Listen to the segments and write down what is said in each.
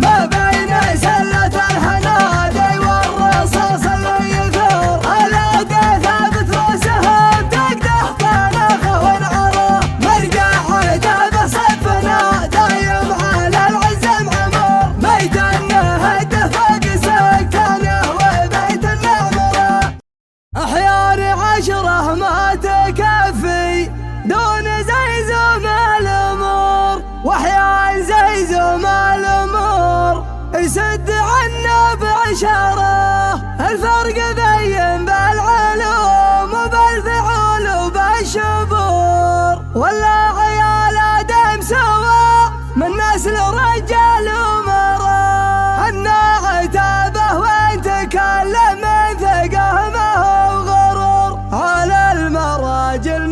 ما بين سلة الحنادي والرصاص اللي يثور. العدا ثابت راسها تقدح طناخه وانعره، مرجع عتاب صفنا دايم على العزم عمر. بيت النهد فوق سكانه وبيت النعمره. احياني 10 ما تكفي دون زيزوم الامور، واحيان زيزوم الامور يسد عنا بعشره. الفرق بين بالعلوم وبالفعول وبالشبور، ولا عيال ادم سوا من نسل رجال ومراه. النا عتابه وين تكلم من ثقه ما هو غرور، على المراجل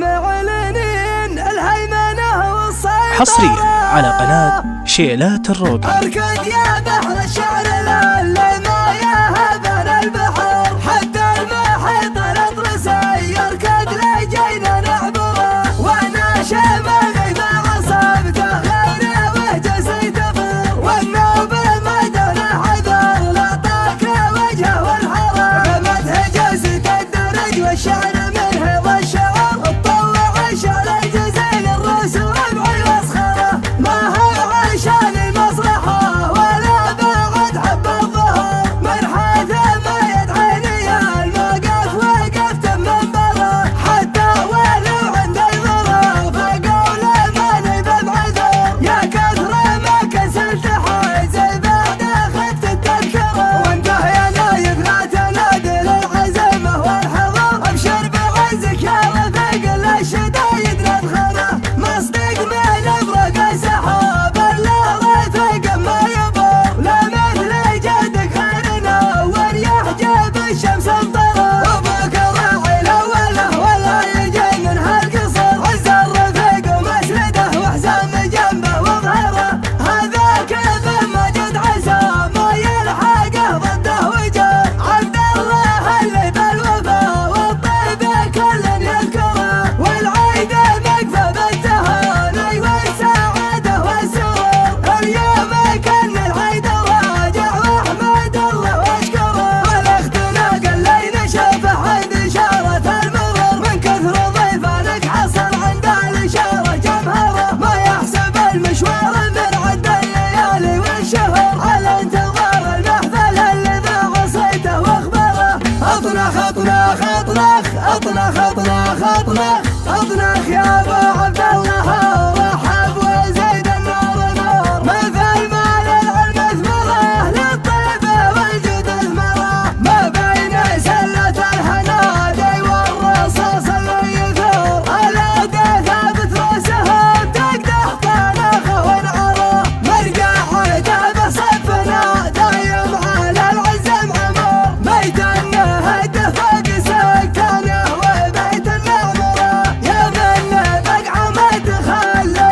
معلنين الهيمنه والسيطره. حصريا على قناة شيلات الروبي. اركض يا بحر الشعر للي ما يهبن البحر، حتى المحيط الاطلس يركض لجينا نعبره. وانا شمالي بعصبته غيره وهجس يتفر، والنوب المدنه حذر لطاك وجهه والحرر. قامت هجس الدرج والشعر من هض الشعر، تطوع الشعر الجزيل الرأس ربعي واسخره. ما هو عشان المصلحة ولا بعد حب الظهر، من حاثه ما يدعيني الموقف وقفت من برا. حتى ولو عندي ظرف قوله ماني ببعذر، يا كثر ما كسلت حاجز بعد اخذت التذكرة. وانته يا نايف لا تنادل العزيمة والحضر، ابشر بعزك يا رفيق للشدايد ندخله. مصدق من ابرق السحاب الا رفيق ما يبر، لا مثل جدك خيرنا وان يحجب الشمس امطره. ابوك راعي الاوله ولا يجي من هالقصر، عز الرفيق ومسنده وحزام جنبه وظهره. هذا كيف ما جد عسى ما يلحقه ضده وجه، عبد الله اللي بالوفا والطيب كل يذكره. والعيد مقفى بالتهاني والسعاده والسرور، اليوم كان العيد راجع واحمد الله واشكره. والاختناق اللي نشافه عند اشاره المرور، من كثر ضيفانك حصل عند الاشاره جمهره. ما يحسب المشوار من عد الليالي والشهور، على انتظار المحفل اللي ذاع صيته واخباره. اطنخ اطنخ اطنخ اطنخ اطنخ اطنخ اطنخ يا ابو عبد الله، رحب وزيد النار نور. مثل ما للعلم اثمره للطيبه والجود اثمره، ما بين سله الحنادي والرصاص اللي يثور. العدا ثابت راسها تقدح طناخه وانعره، مرجع عتاب صفنا دايم على العزم عمر. بيت النهد فوق سكانه وبيت النعمره، يا من بقعه ما تخلى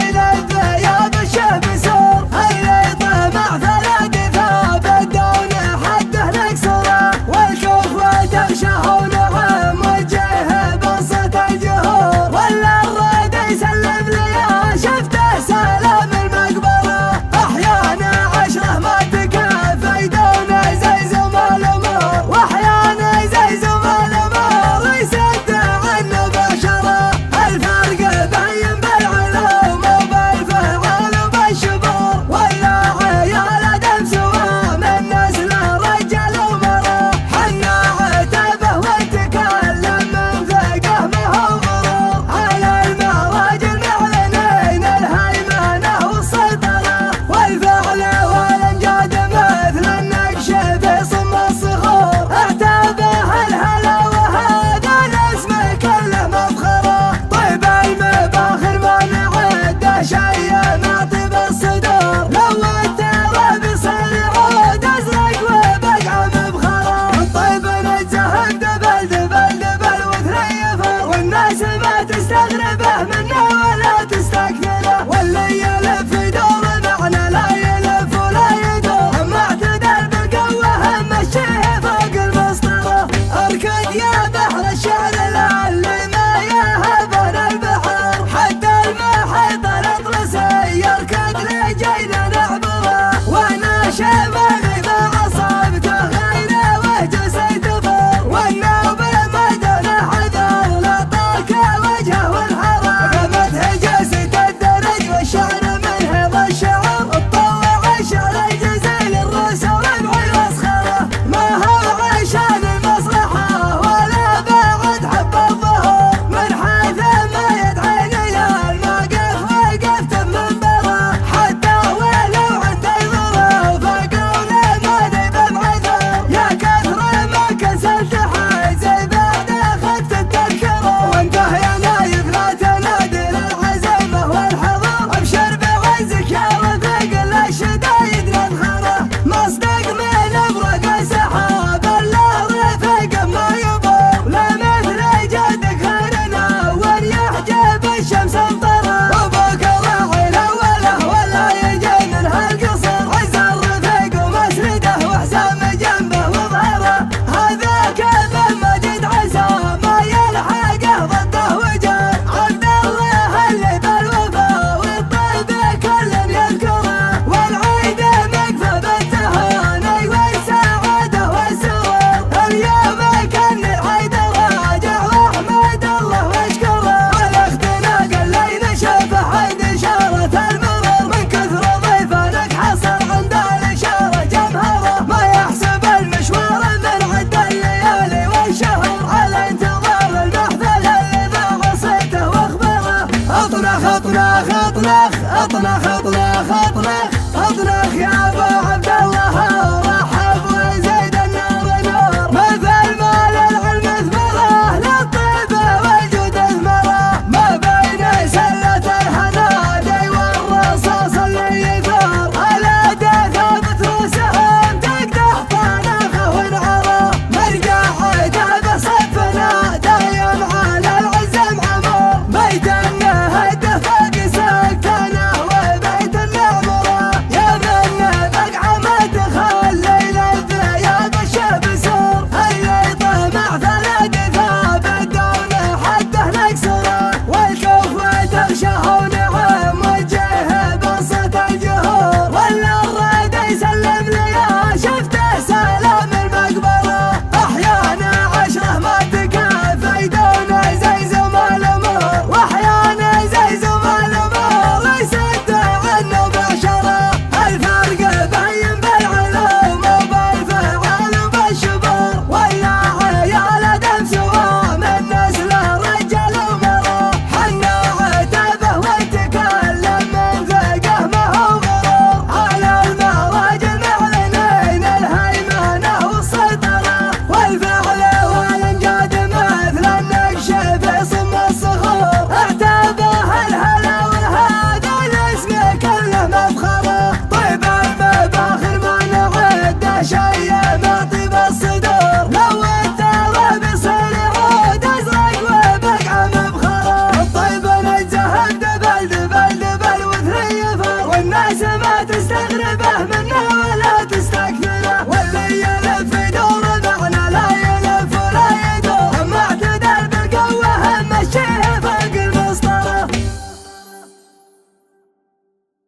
شمال إذا عصبته غيره وجس تفر والنوب المدن حذر لطاك وجهه والحرى قامت هجاسة الدرج والشعر من هذا الشعر تطوع الشعر الجزيل الرسول الوعي واسخره ما هو عشان المصلحة ولا بعد حب الظهور من حيث ما يدعيني الموقف وقفت بمنبره حتى ولو عندي ظروف قولي ماني ببعذر يا كثر ما كسلت حاجزي بعد اخذت التذكره وانته يا نايف لا تنادي للعزيمه والحضور ابشر بعزك يا رفيق للشدايد ننخره مصدق من ابرق السحاب الا رفيق ما يبور لا مثل جدك خيرنا وان يحجب الشمس امطره وابوك راعي الاوله ولا يجي من هالقصر عز الرفيق ومسنده وحسام جنبه وظهره هذاك ابن مجد عسى ما يلحقه ضده وجه عبد الله اللي بالوفا والطيب كل يذكره والعيد مكفى بالتهاني والسعاده والسرور اليوم كان العيد راجع واحمد الله واشكره والاختناق اللي نشفه عيد اشاره المرور من كثر ضيفه لك حصل عند الاشاره جمهره ما يحسب المشوار من عد الليالي والشهر على انتظار المحفل اللي باع صيته واخبره اطنخ اطنخ اطنخ اطنخ اطنخ اطنخ اطنخ يا ابو